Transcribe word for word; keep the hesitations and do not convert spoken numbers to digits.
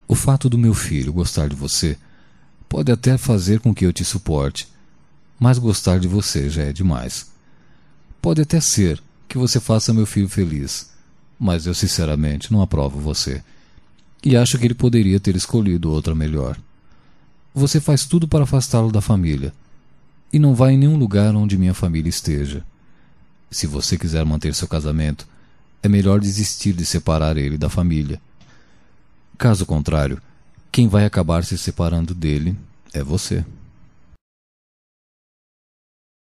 O fato do meu filho gostar de você pode até fazer com que eu te suporte, mas gostar de você já é demais. Pode até ser que você faça meu filho feliz, mas eu sinceramente não aprovo você, e acho que ele poderia ter escolhido outra melhor. Você faz tudo para afastá-lo da família, e não vai em nenhum lugar onde minha família esteja. Se você quiser manter seu casamento, é melhor desistir de separar ele da família. Caso contrário, quem vai acabar se separando dele é você.